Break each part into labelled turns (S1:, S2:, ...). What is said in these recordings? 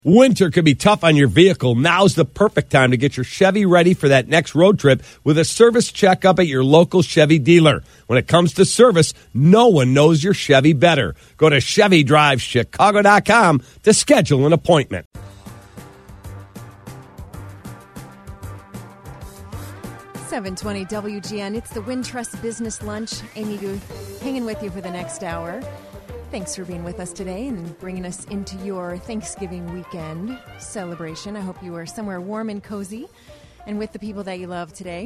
S1: Winter could be tough on your vehicle. Now's the perfect time to get your Chevy ready for that next road trip with a service checkup at your local Chevy dealer. When it comes to service, no one knows your Chevy better. Go to ChevyDriveChicago.com to schedule an appointment.
S2: .720 WGN. It's the Wintrust Business Lunch. Amy Guth hanging with you for the next hour. Thanks for being with us today and bringing us into your Thanksgiving weekend celebration. I hope you are somewhere warm and cozy and with the people that you love today.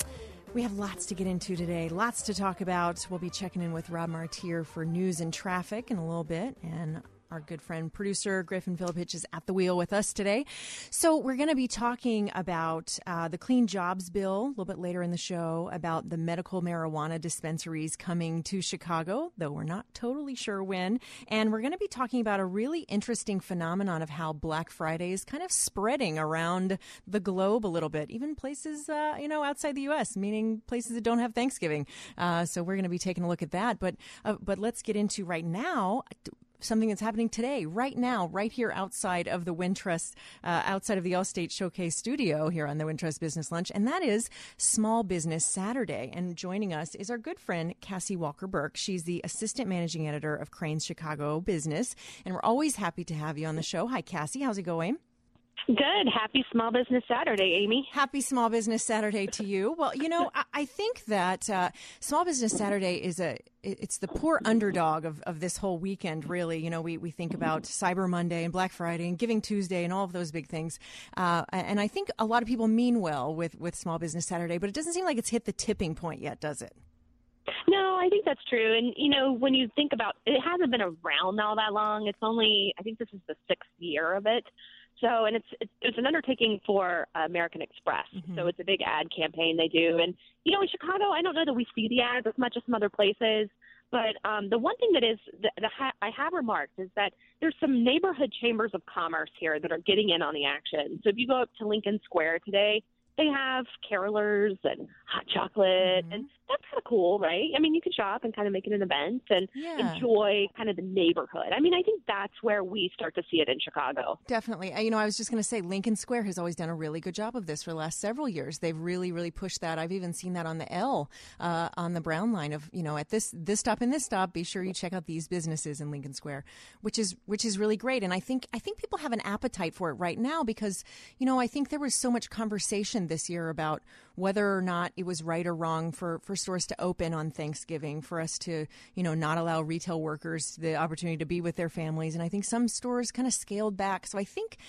S2: We have lots to get into today, lots to talk about. We'll be checking in with Rob Martier for news and traffic in a little bit, and our good friend, producer Griffin Philippich is at the wheel with us today. So we're going to be talking about the Clean Jobs Bill a little bit later in the show, about the medical marijuana dispensaries coming to Chicago, though we're not totally sure when. And we're going to be talking about a really interesting phenomenon of how Black Friday is kind of spreading around the globe a little bit, even places, outside the U.S., meaning places that don't have Thanksgiving. So we're going to be taking a look at that. But let's get into right now something that's happening today, right now, right here outside of the Wintrust, outside of the Allstate Showcase studio here on the Wintrust Business Lunch, and that is Small Business Saturday. And joining us is our good friend, Cassie Walker-Burke. She's the Assistant Managing Editor of Crain's Chicago Business, and we're always happy to have you on the show. Hi, Cassie. How's it going?
S3: Good. Happy Small Business Saturday, Amy.
S2: Happy Small Business Saturday to you. Well, I think that Small Business Saturday it's the poor underdog of this whole weekend, really. We think about Cyber Monday and Black Friday and Giving Tuesday and all of those big things. And I think a lot of people mean well with Small Business Saturday, but it doesn't seem like it's hit the tipping point yet, does it?
S3: No, I think that's true. And, when you think about it, hasn't been around all that long. It's only, I think this is the 6th year of it. So, and it's an undertaking for American Express. Mm-hmm. So it's a big ad campaign they do. And, in Chicago, I don't know that we see the ads as much as some other places. But the one thing that is I have remarked is that there's some neighborhood chambers of commerce here that are getting in on the action. So if you go up to Lincoln Square today, they have carolers and hot chocolate, mm-hmm. and that's kind of cool, right? I mean, you can shop and kind of make it an event and enjoy kind of the neighborhood. I mean, I think that's where we start to see it in Chicago.
S2: Definitely. I was just going to say Lincoln Square has always done a really good job of this for the last several years. They've really, really pushed that. I've even seen that on the L, on the Brown line of, at this stop and this stop, be sure you check out these businesses in Lincoln Square, which is really great. And I think people have an appetite for it right now because, I think there was so much conversation this year about whether or not it was right or wrong for stores to open on Thanksgiving, for us to, not allow retail workers the opportunity to be with their families. And I think some stores kind of scaled back. So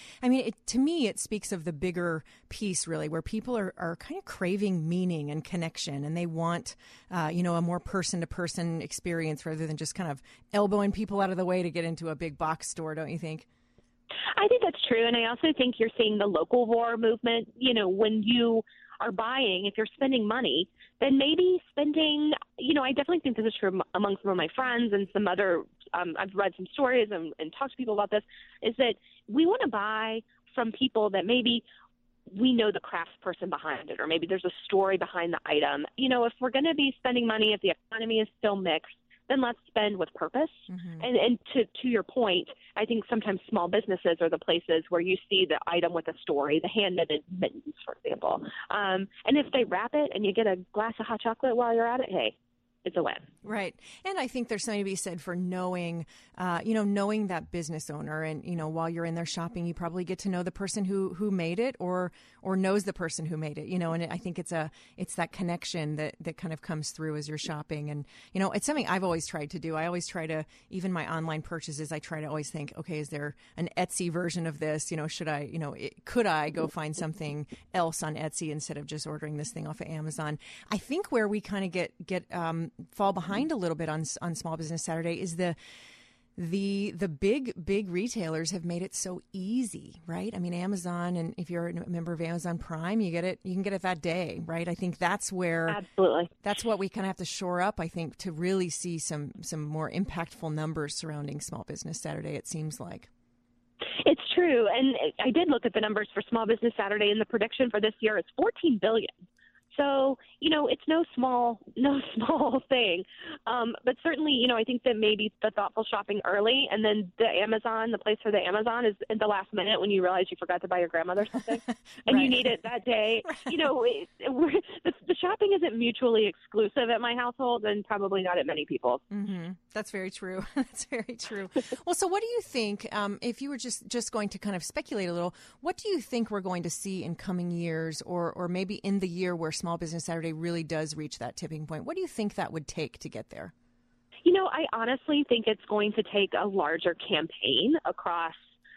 S2: to me, it speaks of the bigger piece, really, where people are kind of craving meaning and connection. And they want, a more person-to-person experience rather than just kind of elbowing people out of the way to get into a big box store, don't you think?
S3: I think that's true. And I also think you're seeing the local war movement. When you are buying, if you're spending money, then maybe spending, I definitely think this is true among some of my friends and some other, I've read some stories and talked to people about this, is that we want to buy from people that maybe we know the craftsperson behind it, or maybe there's a story behind the item. If we're going to be spending money, if the economy is still mixed, then let's spend with purpose. Mm-hmm. And to your point, I think sometimes small businesses are the places where you see the item with a story, the hand-knitted mittens, for example. And if they wrap it and you get a glass of hot chocolate while you're at it, hey, it's a win.
S2: Right. And I think there's something to be said for knowing that business owner. And, while you're in there shopping, you probably get to know the person who made it or knows the person who made it, and I think it's that connection that kind of comes through as you're shopping. And, it's something I've always tried to do. I always try to, even my online purchases, I try to always think, okay, is there an Etsy version of this? Should I, could I go find something else on Etsy instead of just ordering this thing off of Amazon? I think where we kind of get fall behind a little bit on Small Business Saturday is the big retailers have made it so easy, right? I mean, Amazon, and if you're a member of Amazon Prime, you can get it that day, right? I think that's where
S3: absolutely
S2: that's what we kind of have to shore up, I think, to really see some more impactful numbers surrounding Small Business Saturday, it seems like.
S3: It's true. And I did look at the numbers for Small Business Saturday, and the prediction for this year is $14 billion. So, it's no small thing. But certainly, I think that maybe the thoughtful shopping early, and then the place for the Amazon is at the last minute when you realize you forgot to buy your grandmother something and you need it that day. Right. The shopping isn't mutually exclusive at my household and probably not at many people's.
S2: Mm-hmm. That's very true. That's very true. Well, so what do you think, if you were just going to kind of speculate a little, what do you think we're going to see in coming years or maybe in the year where Small Business Saturday really does reach that tipping point? What do you think that would take to get there?
S3: I honestly think it's going to take a larger campaign across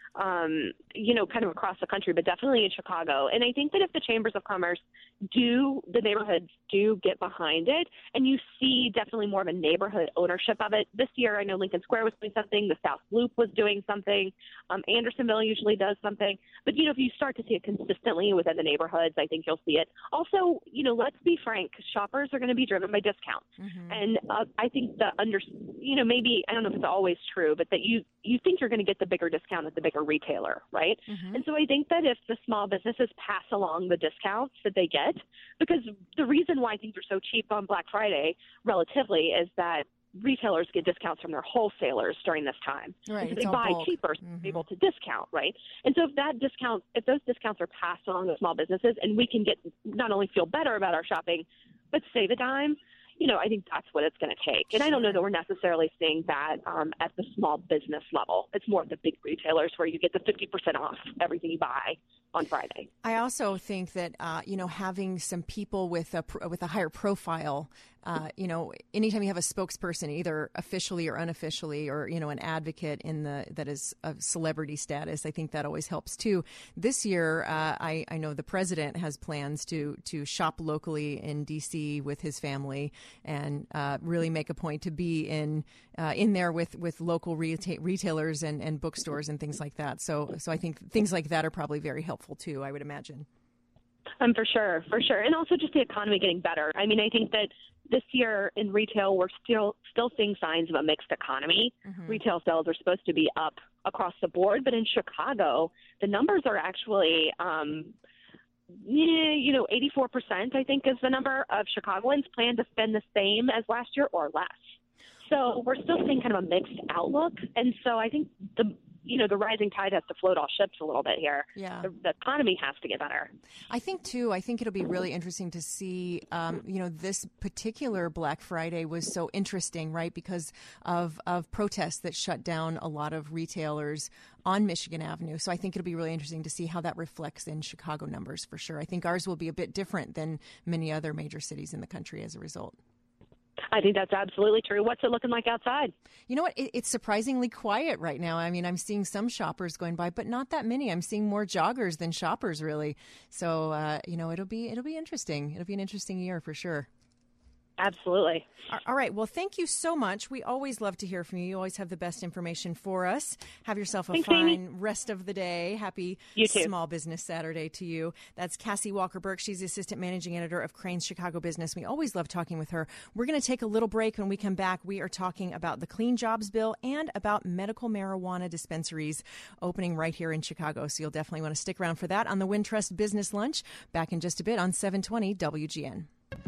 S3: kind of across the country, but definitely in Chicago. And I think that if the chambers of commerce the neighborhoods do get behind it, and you see definitely more of a neighborhood ownership of it. This year, I know Lincoln Square was doing something, the South Loop was doing something, Andersonville usually does something. But, if you start to see it consistently within the neighborhoods, I think you'll see it. Also, let's be frank, shoppers are going to be driven by discounts. Mm-hmm. And I think maybe, I don't know if it's always true, but that you think you're going to get the bigger discount at the bigger retailer, right? Mm-hmm. And so I think that if the small businesses pass along the discounts that they get, because the reason why things are so cheap on Black Friday relatively is that retailers get discounts from their wholesalers during this time.
S2: Right.
S3: So they buy
S2: bulk.
S3: cheaper, so they're able to discount, right? And so if those discounts are passed along to small businesses and we can not only feel better about our shopping, but save a dime, I think that's what it's going to take. And I don't know that we're necessarily seeing that at the small business level. It's more at the big retailers where you get the 50% off everything you buy on Friday.
S2: I also think that, having some people with a higher profile, anytime you have a spokesperson, either officially or unofficially, or, an advocate that is of celebrity status, I think that always helps too. This year, I know the president has plans to shop locally in D.C. with his family and really make a point to be in there with local retailers and bookstores and things like that. So I think things like that are probably very helpful too, I would imagine.
S3: For sure. And also just the economy getting better. I mean, I think that this year in retail, we're still seeing signs of a mixed economy. Mm-hmm. Retail sales are supposed to be up across the board, but in Chicago, the numbers are actually 84%, I think, is the number of Chicagoans plan to spend the same as last year or less. So we're still seeing kind of a mixed outlook. And so I think the rising tide has to float all ships a little bit here.
S2: Yeah.
S3: The economy has to get better.
S2: I think it'll be really interesting to see, this particular Black Friday was so interesting, right? Because of protests that shut down a lot of retailers on Michigan Avenue. So I think it'll be really interesting to see how that reflects in Chicago numbers for sure. I think ours will be a bit different than many other major cities in the country as a result.
S3: I think that's absolutely true. What's it looking like outside?
S2: You know what? It's surprisingly quiet right now. I mean, I'm seeing some shoppers going by, but not that many. I'm seeing more joggers than shoppers, really. So, it'll be interesting. It'll be an interesting year for sure.
S3: Absolutely.
S2: All right. Well, thank you so much. We always love to hear from you. You always have the best information for us. Have yourself a fine rest of the day. Happy Small Business Saturday to you. That's Cassie Walker-Burke. She's the Assistant Managing Editor of Crain's Chicago Business. We always love talking with her. We're going to take a little break. When we come back, we are talking about the Clean Jobs Bill and about medical marijuana dispensaries opening right here in Chicago. So you'll definitely want to stick around for that on the Wintrust Business Lunch. Back in just a bit on 720 WGN.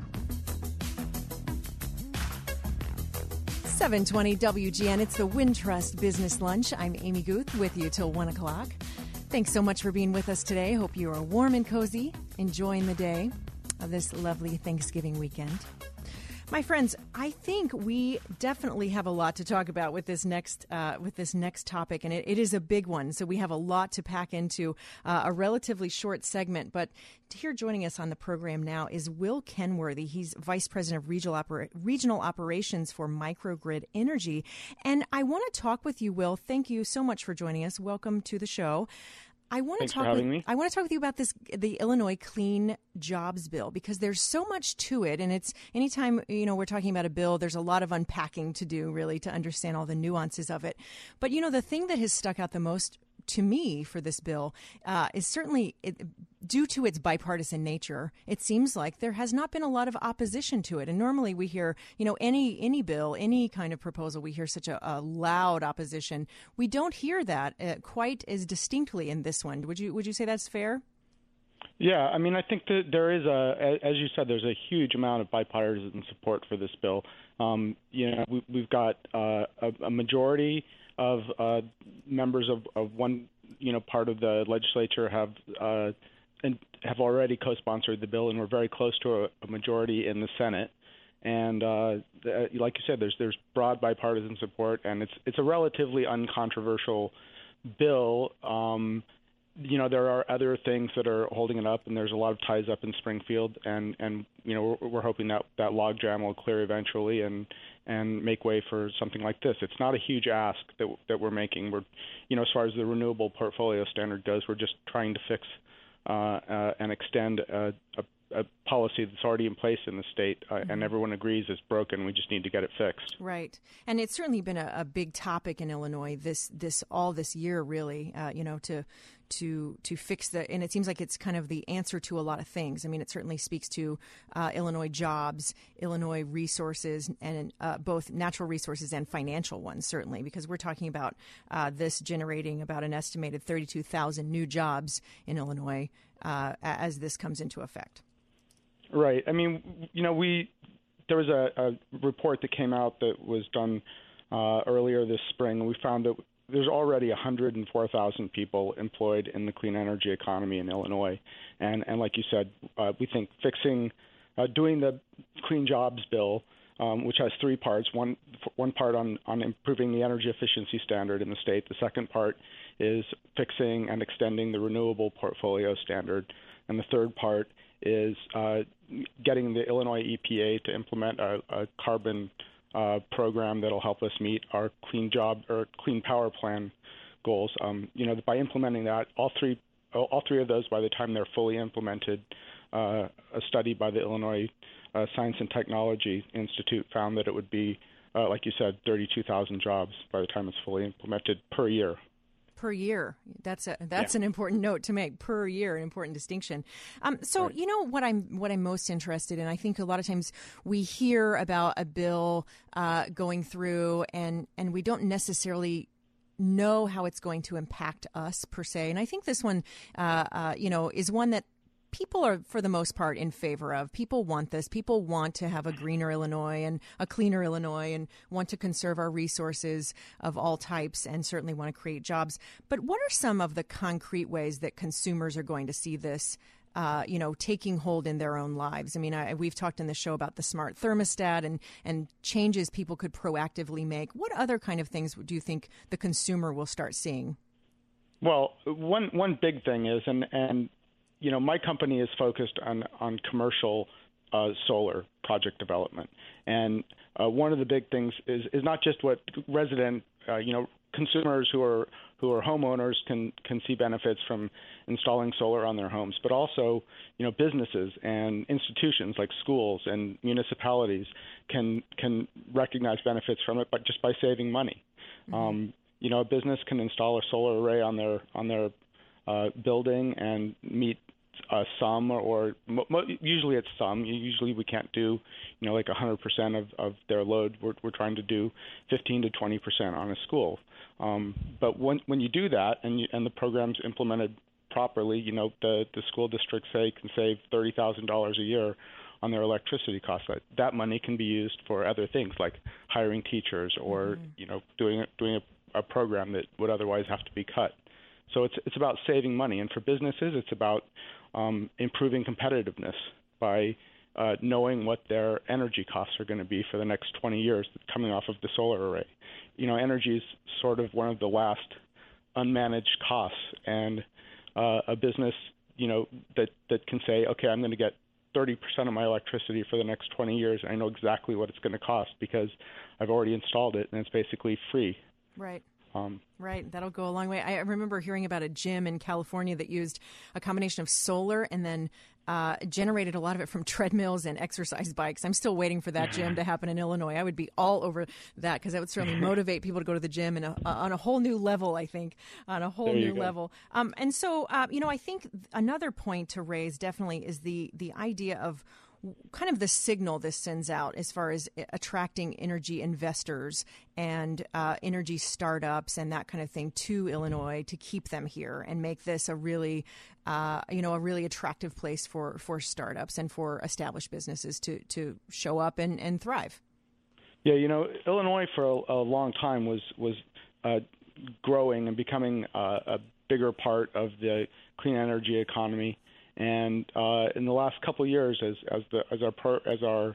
S2: 720 WGN. It's the Wintrust Business Lunch. I'm Amy Guth with you till 1 o'clock. Thanks so much for being with us today. Hope you are warm and cozy, enjoying the day of this lovely Thanksgiving weekend. My friends, I think we definitely have a lot to talk about with this next topic, and it is a big one. So we have a lot to pack into a relatively short segment. But here joining us on the program now is Will Kenworthy. He's Vice President of Regional Operations for Microgrid Energy. And I want to talk with you, Will. Thank you so much for joining us. Welcome to the show. I want to talk with you about the Illinois Clean Jobs Bill, because there's so much to it, and it's anytime we're talking about a bill, there's a lot of unpacking to do, really, to understand all the nuances of it. But the thing that has stuck out the most to me for this bill is certainly due to its bipartisan nature. It seems like there has not been a lot of opposition to it. And normally we hear, any bill, any kind of proposal, we hear such a loud opposition. We don't hear that quite as distinctly in this one. Would you say that's fair?
S4: Yeah, I mean, I think that there is as you said, there's a huge amount of bipartisan support for this bill. We've got a majority of members of one, part of the legislature have already co-sponsored the bill, and we're very close to a majority in the Senate. And like you said, there's broad bipartisan support, and it's a relatively uncontroversial bill. There are other things that are holding it up, and there's a lot of ties up in Springfield, and we're hoping that logjam will clear eventually and make way for something like this. It's not a huge ask that we're making. We're, as far as the renewable portfolio standard goes, we're just trying to fix and extend a policy that's already in place in the state, and everyone agrees it's broken. We just need to get it fixed.
S2: Right, and it's certainly been a big topic in Illinois this year, really. To fix and it seems like it's kind of the answer to a lot of things. I mean, it certainly speaks to Illinois jobs, Illinois resources, and both natural resources and financial ones, certainly, because we're talking about this generating about an estimated 32,000 new jobs in Illinois as this comes into effect.
S4: Right. I mean, there was a report that came out that was done earlier this spring, and we found that there's already 104,000 people employed in the clean energy economy in Illinois. And like you said, we think doing the Clean Jobs Bill, which has three parts, one part on improving the energy efficiency standard in the state. The second part is fixing and extending the renewable portfolio standard. And the third part is getting the Illinois EPA to implement a carbon program that'll help us meet our clean power plan goals. By implementing that, all three of those, by the time they're fully implemented, a study by the Illinois Science and Technology Institute found that it would be, like you said, 32,000 jobs by the time it's fully implemented per year.
S2: Per year. That's an important note to make. Per year, an important distinction. So right. What I'm most interested in, I think a lot of times we hear about a bill going through and we don't necessarily know how it's going to impact us per se. And I think this one, is one that people are, for the most part, in favor of. People want this. People want to have a greener Illinois and a cleaner Illinois and want to conserve our resources of all types and certainly want to create jobs. But what are some of the concrete ways that consumers are going to see this, taking hold in their own lives? I mean, we've talked in the show about the smart thermostat and changes people could proactively make. What other kind of things do you think the consumer will start seeing?
S4: Well, one big thing is, and my company is focused on commercial solar project development. And one of the big things is not just what consumers who are homeowners can see benefits from installing solar on their homes, but also, businesses and institutions like schools and municipalities can recognize benefits from it, but just by saving money. Mm-hmm. A business can install a solar array on their building and meet some, or usually it's some. Usually we can't do, like 100% of their load. We're trying to do 15 to 20% on a school. But when you do that and the program's implemented properly, the school districts can save $30,000 a year on their electricity costs. That money can be used for other things like hiring teachers or doing a program that would otherwise have to be cut. So it's about saving money, and for businesses, it's about improving competitiveness by knowing what their energy costs are going to be for the next 20 years coming off of the solar array. Energy is sort of one of the last unmanaged costs, and a business, that can say, okay, I'm going to get 30% of my electricity for the next 20 years, and I know exactly what it's going to cost because I've already installed it, and it's basically free.
S2: Right. Right. That'll go a long way. I remember hearing about a gym in California that used a combination of solar and then generated a lot of it from treadmills and exercise bikes. I'm still waiting for that gym to happen in Illinois. I would be all over that because that would certainly motivate people to go to the gym on a whole new level, I think, on a whole new level. And so, I think another point to raise definitely is the idea of kind of the signal this sends out as far as attracting energy investors and energy startups and that kind of thing to Illinois to keep them here and make this a really, a really attractive place for startups and for established businesses to show up and thrive?
S4: Yeah, Illinois for a long time was growing and becoming a bigger part of the clean energy economy, and in the last couple of years, as our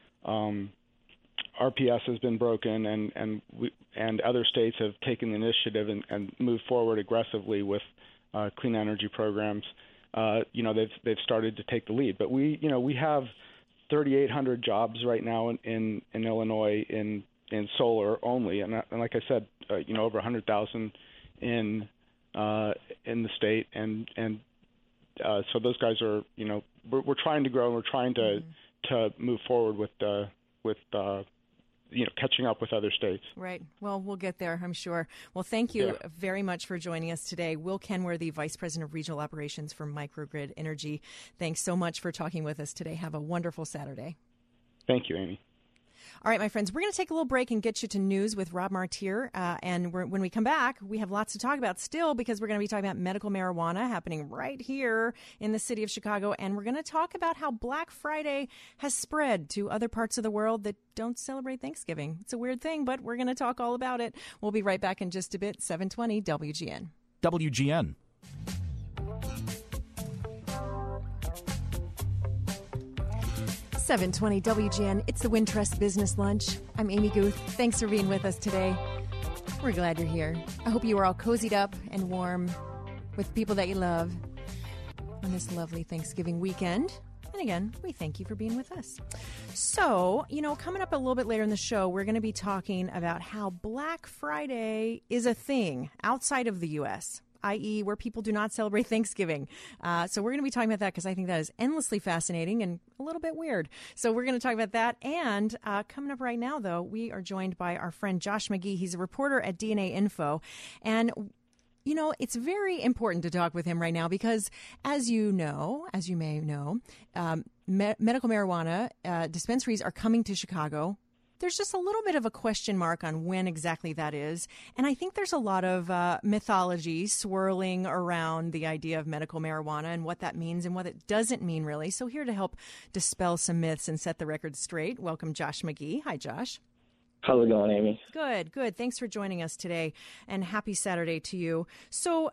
S4: RPS has been broken, and other states have taken the initiative and moved forward aggressively with clean energy programs. They've started to take the lead, but we have 3,800 jobs right now in Illinois in solar only, and like I said, over 100,000 in the state, and so those guys are, we're trying to grow, and we're trying to move forward with catching up with other states.
S2: Right. Well, we'll get there, I'm sure. Well, thank you very much for joining us today. Will Kenworthy, Vice President of Regional Operations for Microgrid Energy. Thanks so much for talking with us today. Have a wonderful Saturday.
S4: Thank you, Amy.
S2: All right, my friends, we're going to take a little break and get you to news with Rob Martir. When we come back, we have lots to talk about still because we're going to be talking about medical marijuana happening right here in the city of Chicago. And we're going to talk about how Black Friday has spread to other parts of the world that don't celebrate Thanksgiving. It's a weird thing, but we're going to talk all about it. We'll be right back in just a bit. 720 WGN.
S5: WGN.
S2: 720 WGN. It's the Wintrust Business Lunch. I'm Amy Guth. Thanks for being with us today. We're glad you're here. I hope you are all cozied up and warm with people that you love on this lovely Thanksgiving weekend. And again, we thank you for being with us. So, coming up a little bit later in the show, we're going to be talking about how Black Friday is a thing outside of the U.S., i.e. where people do not celebrate Thanksgiving. So we're going to be talking about that because I think that is endlessly fascinating and a little bit weird. So we're going to talk about that. And coming up right now, though, we are joined by our friend Josh McGee. He's a reporter at DNA Info. And it's very important to talk with him right now because, as you may know, medical marijuana dispensaries are coming to Chicago. There's just a little bit of a question mark on when exactly that is. And I think there's a lot of mythology swirling around the idea of medical marijuana and what that means and what it doesn't mean, really. So here to help dispel some myths and set the record straight, welcome Josh McGee. Hi, Josh.
S6: How's it going, Amy?
S2: Good. Thanks for joining us today, and happy Saturday to you. So,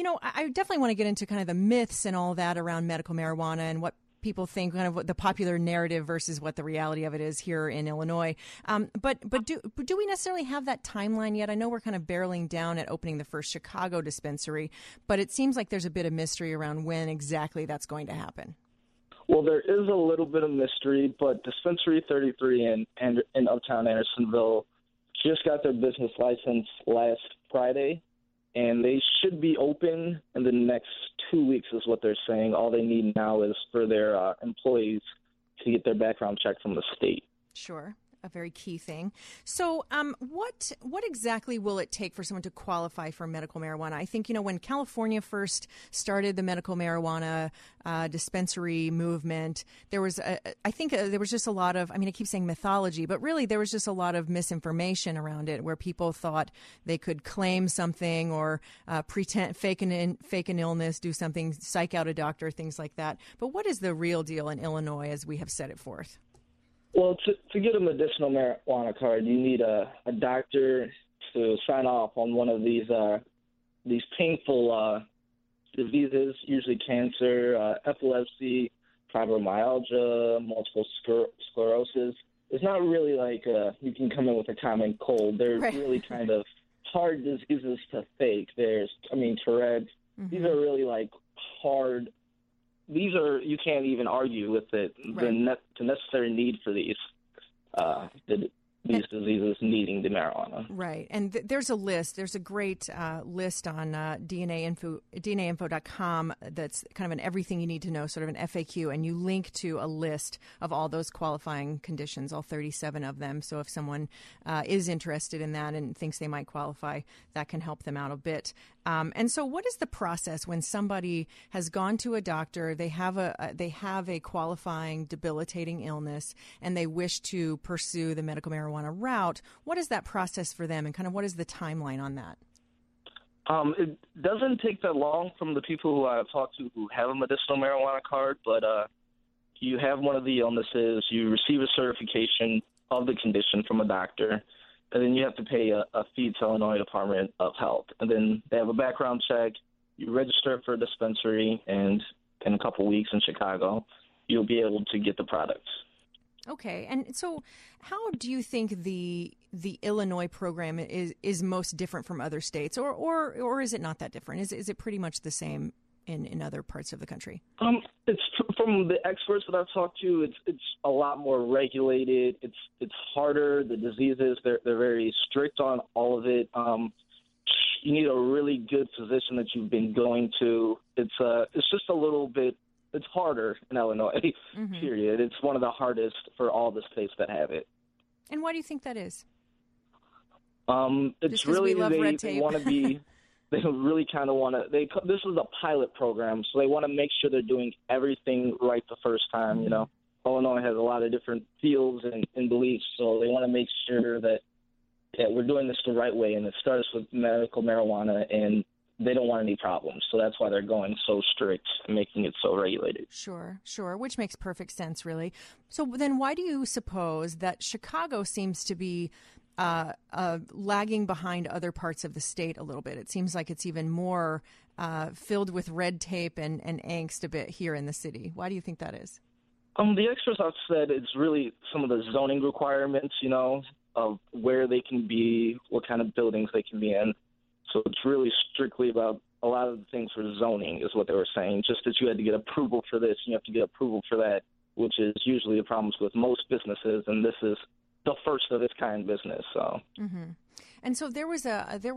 S2: I definitely want to get into kind of the myths and all that around medical marijuana and what people think, kind of what the popular narrative versus what the reality of it is here in Illinois. But do we necessarily have that timeline yet? I know we're kind of barreling down at opening the first Chicago dispensary, but it seems like there's a bit of mystery around when exactly that's going to happen.
S6: Well, there is a little bit of mystery, but Dispensary 33 in Uptown Andersonville just got their business license last Friday, and they should be open in the next 2 weeks is what they're saying. All they need now is for their employees to get their background check from the state.
S2: Sure. A very key thing. So what exactly will it take for someone to qualify for medical marijuana? I think, when California first started the medical marijuana dispensary movement, there was just a lot of, I keep saying mythology, but really there was just a lot of misinformation around it where people thought they could claim something or pretend, fake an illness, do something, psych out a doctor, things like that. But what is the real deal in Illinois as we have set it forth?
S6: Well, to get a medicinal marijuana card, you need a doctor to sign off on one of these painful diseases, usually cancer, epilepsy, fibromyalgia, multiple sclerosis. It's not really like you can come in with a common cold. They're really kind of hard diseases to fake. There's, Tourette's. Mm-hmm. These are really hard. These are, you can't even argue with it, the necessary need for these diseases needing the marijuana.
S2: Right. And there's a list. There's a great list on DNAinfo.com that's kind of an everything you need to know, sort of an FAQ, and you link to a list of all those qualifying conditions, all 37 of them. So if someone is interested in that and thinks they might qualify, that can help them out a bit. And so what is the process when somebody has gone to a doctor, they have a qualifying debilitating illness, and they wish to pursue the medical marijuana route? What is that process for them, and kind of what is the timeline on that?
S6: It doesn't take that long from the people who I've talked to who have a medicinal marijuana card, but you have one of the illnesses, you receive a certification of the condition from a doctor, and then you have to pay a fee to Illinois Department of Health. And then they have a background check, you register for a dispensary, and in a couple weeks in Chicago, you'll be able to get the products.
S2: Okay, and so how do you think the Illinois program is most different from other states, or is it not that different? Is it pretty much the same in other parts of the country?
S6: It's from the experts that I've talked to. It's a lot more regulated. It's harder. The diseases they're very strict on all of it. You need a really good physician that you've been going to. It's just a little bit. It's harder in Illinois, period. It's one of the hardest for all the states that have it.
S2: And why do you think that is?
S6: It's really they want to be. They really kind of want to. This is a pilot program, so they want to make sure they're doing everything right the first time. You know, Illinois has a lot of different fields and beliefs, so they want to make sure that we're doing this the right way. And it starts with medical marijuana, and they don't want any problems. So that's why they're going so strict and making it so regulated.
S2: Sure, which makes perfect sense, really. So then why do you suppose that Chicago seems to be lagging behind other parts of the state a little bit? It seems like it's even more filled with red tape and angst a bit here in the city. Why do you think that is?
S6: The experts have said it's really some of the zoning requirements, you know, of where they can be, what kind of buildings they can be in. So it's really strictly about a lot of the things for zoning is what they were saying, just that you had to get approval for this, and you have to get approval for that, which is usually the problems with most businesses, and this is the first of its kind business. So,
S2: and so there was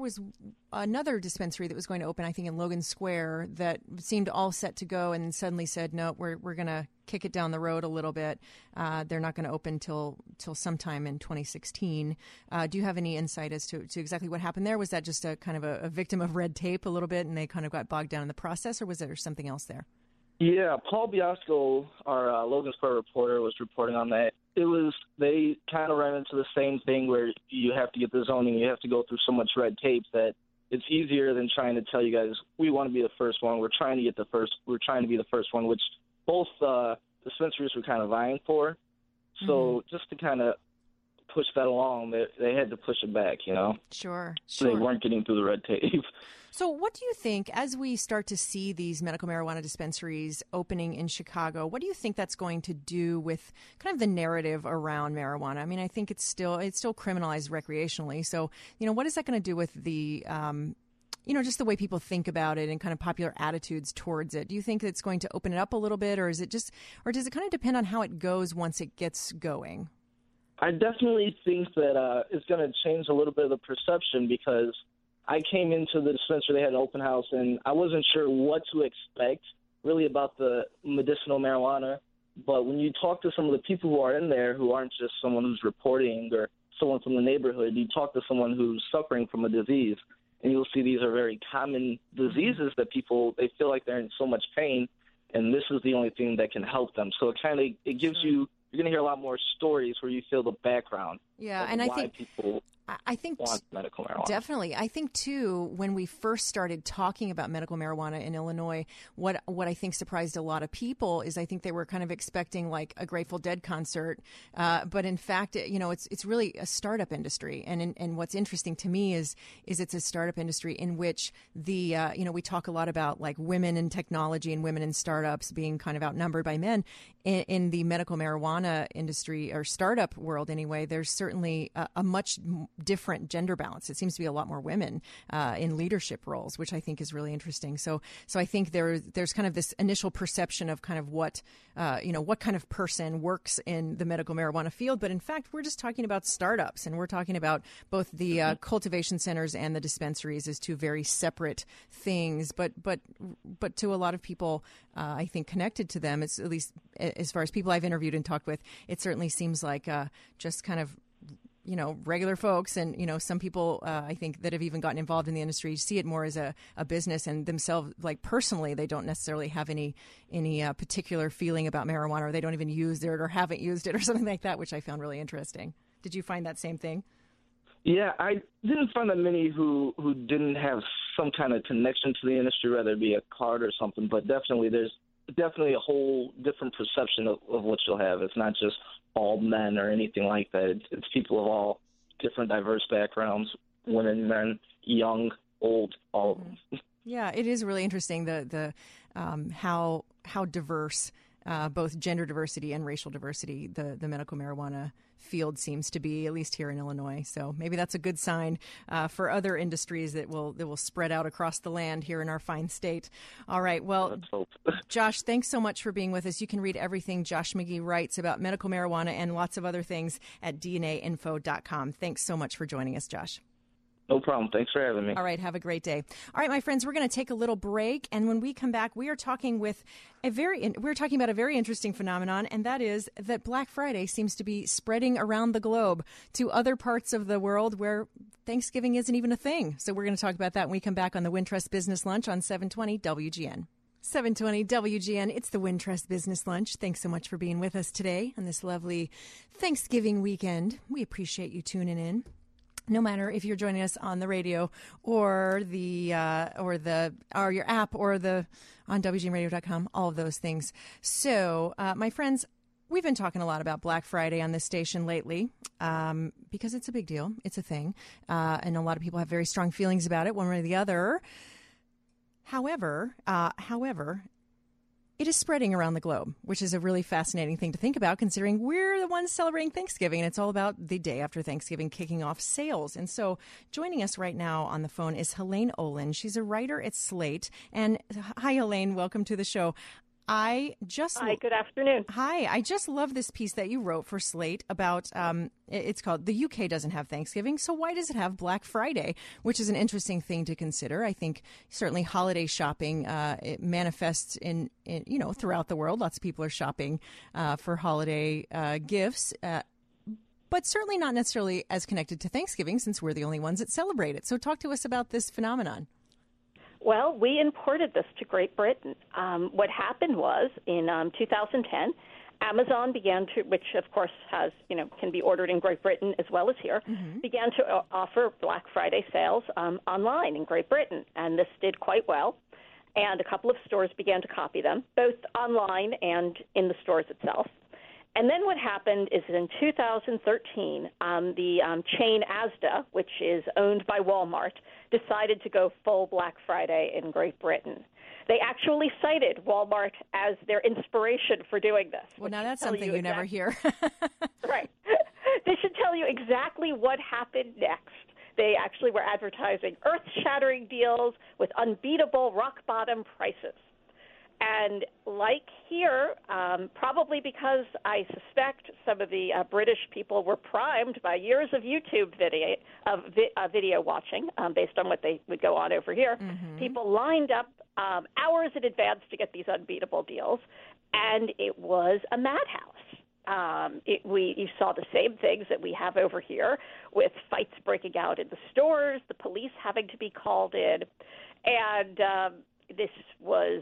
S2: another dispensary that was going to open, I think, in Logan Square that seemed all set to go, and suddenly said, no, we're going to kick it down the road a little bit. They're not going to open till sometime in 2016. Do you have any insight as to exactly what happened there? Was that just a kind of a victim of red tape a little bit, and they kind of got bogged down in the process, or was there something else there?
S6: Yeah, Paul Biasco, our Logan Square reporter, was reporting on that. They kind of ran into the same thing where you have to get the zoning, you have to go through so much red tape that it's easier than trying to tell you guys, we want to be the first one. We're trying to be the first one, which both dispensaries were kind of vying for. So just to kind of push that along, they had to push it back, you know?
S2: Sure.
S6: So they weren't getting through the red tape.
S2: So what do you think, as we start to see these medical marijuana dispensaries opening in Chicago, what do you think that's going to do with kind of the narrative around marijuana? I mean, I think it's still criminalized recreationally. So, you know, what is that going to do with the just the way people think about it and kind of popular attitudes towards it? Do you think it's going to open it up a little bit, or does it kind of depend on how it goes once it gets going?
S6: I definitely think that it's going to change a little bit of the perception, because I came into the dispensary, they had an open house, and I wasn't sure what to expect really about the medicinal marijuana. But when you talk to some of the people who are in there, who aren't just someone who's reporting or someone from the neighborhood, you talk to someone who's suffering from a disease, and you'll see these are very common diseases that they feel like they're in so much pain, and this is the only thing that can help them. So it gives you, you're going to hear a lot more stories where you feel the background.
S2: Yeah, and I think
S6: want medical marijuana.
S2: Definitely. I think, too, when we first started talking about medical marijuana in Illinois, what I think surprised a lot of people is I think they were kind of expecting like a Grateful Dead concert. But in fact, it's really a startup industry. And what's interesting to me is it's a startup industry in which we talk a lot about like women in technology and women in startups being kind of outnumbered by men. In the medical marijuana industry, or startup world anyway, there's certainly a much different gender balance. It seems to be a lot more women in leadership roles, which I think is really interesting. So I think there's kind of this initial perception of kind of what kind of person works in the medical marijuana field. But in fact, we're just talking about startups, and we're talking about both the cultivation centers and the dispensaries as two very separate things. But to a lot of people, I think connected to them, it's at least as far as people I've interviewed and talked with, it certainly seems like just kind of regular folks and, some people, I think, that have even gotten involved in the industry see it more as a business, and themselves, like personally, they don't necessarily have any particular feeling about marijuana, or they don't even use it or haven't used it or something like that, which I found really interesting. Did you find that same thing?
S6: Yeah, I didn't find that many who didn't have some kind of connection to the industry, whether it be a card or something, but definitely there's definitely a whole different perception of what you'll have. It's not just all men or anything like that. It's people of all different diverse backgrounds, women, men, young, old, all of them.
S2: Yeah, it is really interesting the how diverse, both gender diversity and racial diversity, the medical marijuana field seems to be, at least here in Illinois. So maybe that's a good sign for other industries that will spread out across the land here in our fine state. All right. Well, Josh, thanks so much for being with us. You can read everything Josh McGee writes about medical marijuana and lots of other things at DNAinfo.com. Thanks so much for joining us, Josh.
S6: No problem. Thanks for having me.
S2: All right. Have a great day. All right, my friends, we're going to take a little break. And when we come back, we are talking about a very interesting phenomenon. And that is that Black Friday seems to be spreading around the globe to other parts of the world where Thanksgiving isn't even a thing. So we're going to talk about that when we come back on the Wintrust Business Lunch on 720 WGN. 720 WGN. It's the Wintrust Business Lunch. Thanks so much for being with us today on this lovely Thanksgiving weekend. We appreciate you tuning in. No matter if you're joining us on the radio or your app or on WGNradio.com, all of those things. So, my friends, we've been talking a lot about Black Friday on this station lately because it's a big deal. It's a thing. And a lot of people have very strong feelings about it, one way or the other. However, it is spreading around the globe, which is a really fascinating thing to think about, considering we're the ones celebrating Thanksgiving, and it's all about the day after Thanksgiving kicking off sales. And so joining us right now on the phone is Helene Olin. She's a writer at Slate. And hi, Helene. Welcome to the show. Hi,
S5: good afternoon.
S2: Hi, I just love this piece that you wrote for Slate about, it's called The UK Doesn't Have Thanksgiving, so why does it have Black Friday? Which is an interesting thing to consider. I think certainly holiday shopping, it manifests in throughout the world. Lots of people are shopping for holiday gifts, but certainly not necessarily as connected to Thanksgiving since we're the only ones that celebrate it. So talk to us about this phenomenon.
S5: Well, we imported this to Great Britain. What happened was in 2010, Amazon began to, which of course has, can be ordered in Great Britain as well as here, began to offer Black Friday sales online in Great Britain. And this did quite well. And a couple of stores began to copy them, both online and in the stores itself. And then what happened is in 2013, the chain Asda, which is owned by Walmart, decided to go full Black Friday in Great Britain. They actually cited Walmart as their inspiration for doing this.
S2: Well, now that's something you never hear.
S5: Right. They should tell you exactly what happened next. They actually were advertising earth-shattering deals with unbeatable rock-bottom prices. And like here, probably because I suspect some of the British people were primed by years of YouTube video watching based on what they would go on over here. People lined up hours in advance to get these unbeatable deals, and it was a madhouse. You saw the same things that we have over here with fights breaking out in the stores, the police having to be called in, and this was,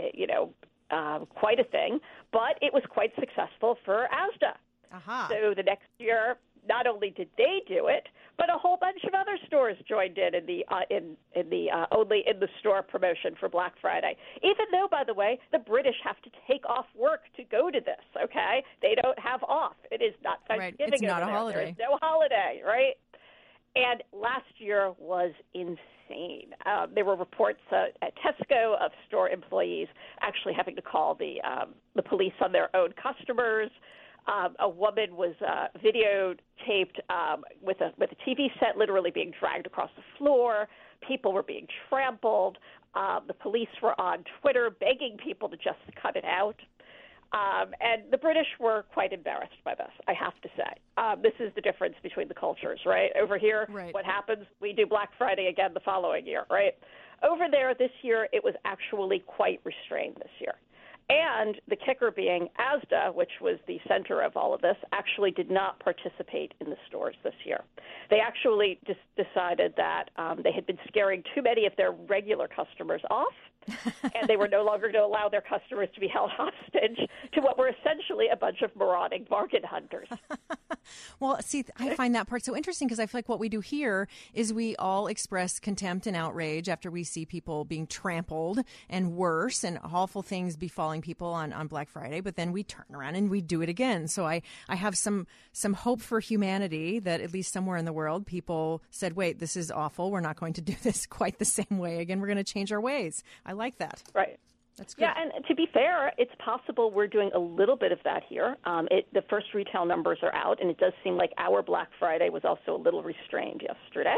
S5: quite a thing, but it was quite successfst for Asda. So the next year, not only did they do it, but a whole bunch of other stores joined in the only in the store promotion for Black Friday. Even though, by the way, the British have to take off work to go to this. Okay, they don't have off. It is not Thanksgiving.
S2: Right. It's not a holiday.
S5: There is no holiday, right? And last year was insane. There were reports at Tesco of store employees actually having to call the police on their own customers. A woman was videotaped with a TV set literally being dragged across the floor. People were being trampled. The police were on Twitter begging people to just cut it out. And the British were quite embarrassed by this, I have to say. This is the difference between the cultures, right? Over here, What happens? We do Black Friday again the following year, right? Over there this year, it was actually quite restrained this year. And the kicker being Asda, which was the center of all of this, actually did not participate in the stores this year. They actually just decided that they had been scaring too many of their regular customers off, and they were no longer going to allow their customers to be held hostage to what were essentially a bunch of marauding bargain hunters.
S2: Well, see, I find that part so interesting because I feel like what we do here is we all express contempt and outrage after we see people being trampled and worse and awful things befalling people on Black Friday, but then we turn around and we do it again. So I have some hope for humanity that at least somewhere in the world people said, wait, this is awful. We're not going to do this quite the same way again. We're going to change our ways. I like that.
S5: Right.
S2: That's good.
S5: Yeah, and to be fair, it's possible we're doing a little bit of that here. The first retail numbers are out, and it does seem like our Black Friday was also a little restrained yesterday.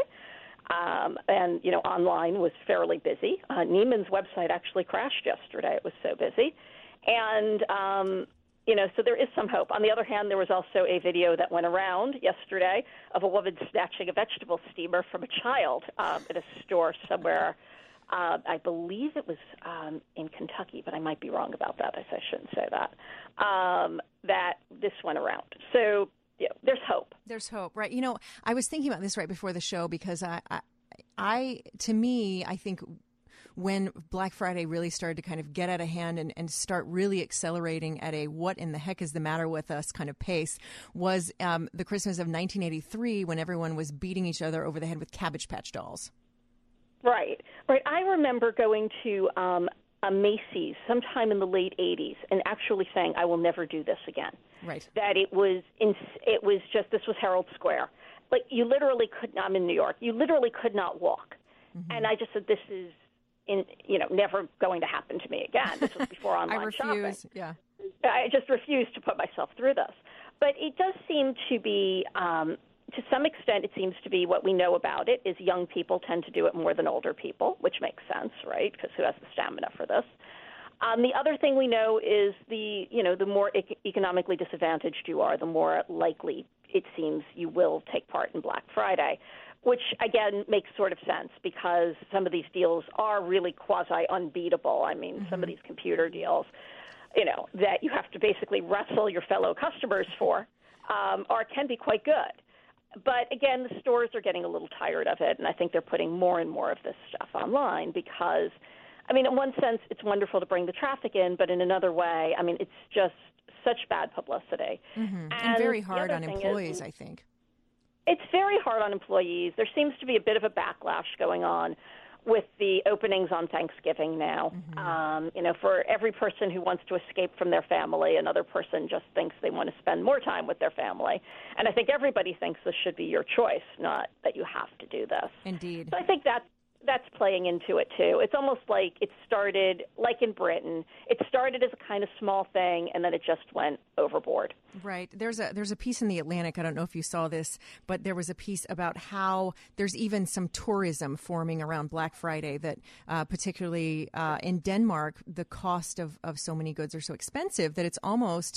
S5: And, online was fairly busy. Neiman's website actually crashed yesterday. It was so busy. And, so there is some hope. On the other hand, there was also a video that went around yesterday of a woman snatching a vegetable steamer from a child at a store somewhere. I believe it was in Kentucky, but I might be wrong about that. I shouldn't say that. That this went around. So there's hope.
S2: There's hope, right? I was thinking about this right before the show because I think when Black Friday really started to kind of get out of hand and start really accelerating at a what in the heck is the matter with us kind of pace was the Christmas of 1983 when everyone was beating each other over the head with Cabbage Patch dolls. Right.
S5: I remember going to a Macy's sometime in the late 80s and actually saying, I will never do this again.
S2: Right.
S5: That it was just, this was Herald Square. Like, you literally I'm in New York. You literally could not walk. Mm-hmm. And I just said, this is, never going to happen to me again. This was before online shopping.
S2: Yeah.
S5: I just refused to put myself through this. But it does seem to be, to some extent, it seems to be what we know about it is young people tend to do it more than older people, which makes sense, right? Because who has the stamina for this? The other thing we know is the more economically disadvantaged you are, the more likely it seems you will take part in Black Friday, which, again, makes sort of sense because some of these deals are really quasi-unbeatable. I mean, some of these computer deals, that you have to basically wrestle your fellow customers for can be quite good. But, again, the stores are getting a little tired of it, and I think they're putting more and more of this stuff online because, in one sense, it's wonderful to bring the traffic in, but in another way, it's just such bad publicity.
S2: Mm-hmm. And very hard on employees, I think.
S5: It's very hard on employees. There seems to be a bit of a backlash going on with the openings on Thanksgiving now. Mm-hmm. For every person who wants to escape from their family, another person just thinks they want to spend more time with their family. And I think everybody thinks this should be your choice, not that you have to do this.
S2: Indeed.
S5: So I think that's playing into it, too. It's almost like it started, like in Britain, it started as a kind of small thing, and then it just went overboard.
S2: Right. There's a piece in The Atlantic, I don't know if you saw this, but there was a piece about how there's even some tourism forming around Black Friday that particularly in Denmark, the cost of so many goods are so expensive that it's almost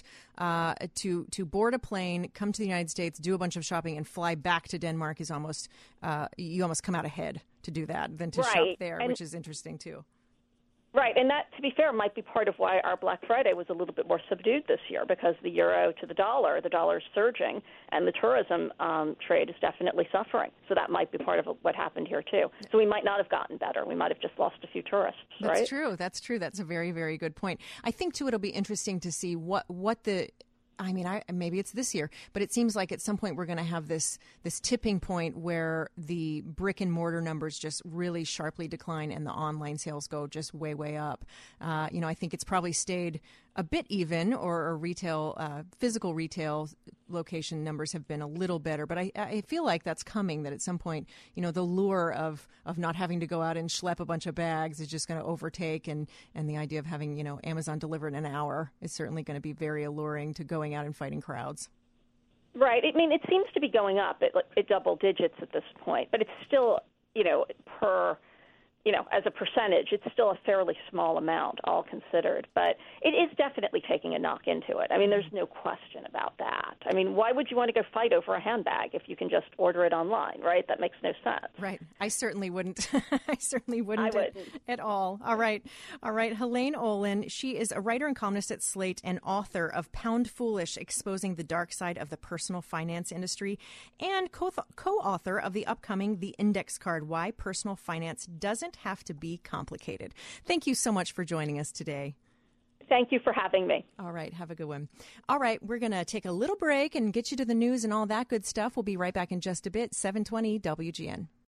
S2: to board a plane, come to the United States, do a bunch of shopping, and fly back to Denmark is almost, you almost come out ahead to do that than to shop there, which is interesting too.
S5: Right, and that, to be fair, might be part of why our Black Friday was a little bit more subdued this year because the euro to the dollar's surging, and the tourism trade is definitely suffering. So that might be part of what happened here, too. So we might not have gotten better. We might have just lost a few tourists, right?
S2: That's true. That's a very, very good point. I think, too, it'll be interesting to see what the maybe it's this year, but it seems like at some point we're going to have this tipping point where the brick and mortar numbers just really sharply decline and the online sales go just way, way up. I think it's probably stayed a bit even, or retail, physical retail location numbers have been a little better, but I feel like that's coming, that at some point, the lure of not having to go out and schlep a bunch of bags is just going to overtake, and the idea of having, Amazon deliver in an hour is certainly going to be very alluring to going out and fighting crowds.
S5: Right. It seems to be going up at double digits at this point, but it's still, per as a percentage, it's still a fairly small amount, all considered. But it is definitely taking a knock into it. I mean, there's no question about that. I mean, why would you want to go fight over a handbag if you can just order it online, right? That makes no sense.
S2: Right. I certainly wouldn't. I
S5: wouldn't.
S2: At all. All right. Helene Olin, she is a writer and columnist at Slate and author of Pound Foolish, Exposing the Dark Side of the Personal Finance Industry, and co-author of the upcoming The Index Card, Why Personal Finance Doesn't Have to Be Complicated. Thank you so much for joining us today.
S5: Thank you for having me.
S2: All right. Have a good one. All right. We're going to take a little break and get you to the news and all that good stuff. We'll be right back in just a bit. 720 WGN.